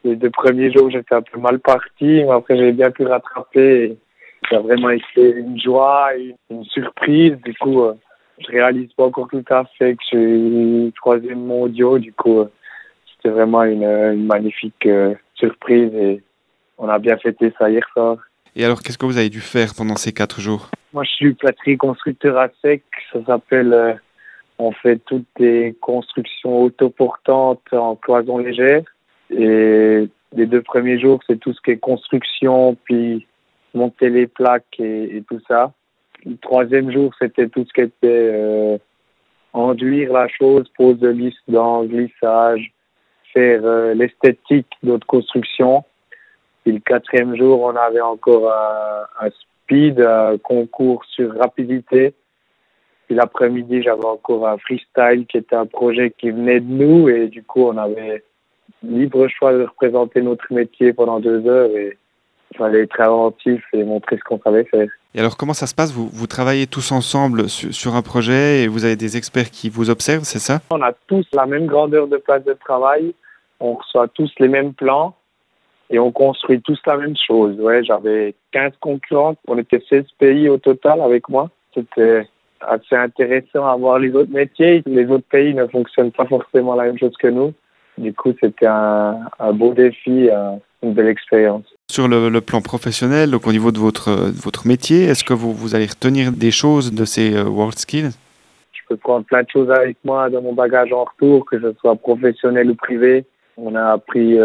Les 2 premiers jours, j'étais un peu mal parti, mais après, j'ai bien pu rattraper. Et ça a vraiment été une joie, une surprise. Du coup, je réalise pas encore tout à fait que je suis 3e mondial. Du coup, c'était vraiment une magnifique surprise et on a bien fêté ça hier soir. Et alors, qu'est-ce que vous avez dû faire pendant ces 4 jours? Moi, je suis plâtrier constructeur à sec. Ça s'appelle, on fait toutes les constructions autoportantes en cloison légère. Et les 2 premiers jours, c'est tout ce qui est construction, puis monter les plaques et tout ça. Le 3e jour, c'était tout ce qui était enduire la chose, pose de lisse dans glissage, faire l'esthétique de notre construction. Puis le 4e jour, on avait encore un speed, un concours sur rapidité. Puis l'après-midi, j'avais encore un freestyle qui était un projet qui venait de nous et du coup, on avait libre choix de représenter notre métier pendant 2 heures et il fallait être inventif et montrer ce qu'on savait faire. Et alors, comment ça se passe? Vous travaillez tous ensemble sur un projet et vous avez des experts qui vous observent, c'est ça? On a tous la même grandeur de place de travail, on reçoit tous les mêmes plans et on construit tous la même chose. Ouais, j'avais 15 concurrents, on était 16 pays au total avec moi. C'était assez intéressant à voir les autres métiers. Les autres pays ne fonctionnent pas forcément la même chose que nous. Du coup, c'était un beau défi, une belle expérience. Sur le plan professionnel, donc au niveau de votre métier, est-ce que vous allez retenir des choses de ces World Skills? Je peux prendre plein de choses avec moi dans mon bagage en retour, que ce soit professionnel ou privé. On a appris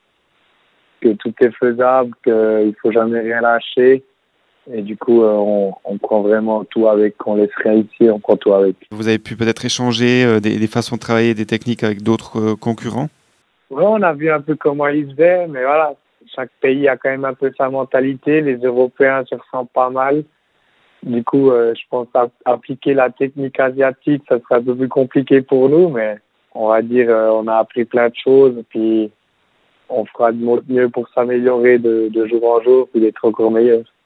que tout est faisable, qu'il ne faut jamais rien lâcher. Et du coup, on prend vraiment tout avec. On laisse rien ici, on prend tout avec. Vous avez pu peut-être échanger des façons de travailler, des techniques avec d'autres concurrents? Ouais, on a vu un peu comment ils se faisaient, mais voilà, chaque pays a quand même un peu sa mentalité. Les Européens se ressemblent pas mal. Du coup, je pense appliquer la technique asiatique, ça serait un peu plus compliqué pour nous, mais on va dire, on a appris plein de choses, puis on fera de notre mieux pour s'améliorer de jour en jour, puis d'être encore meilleur.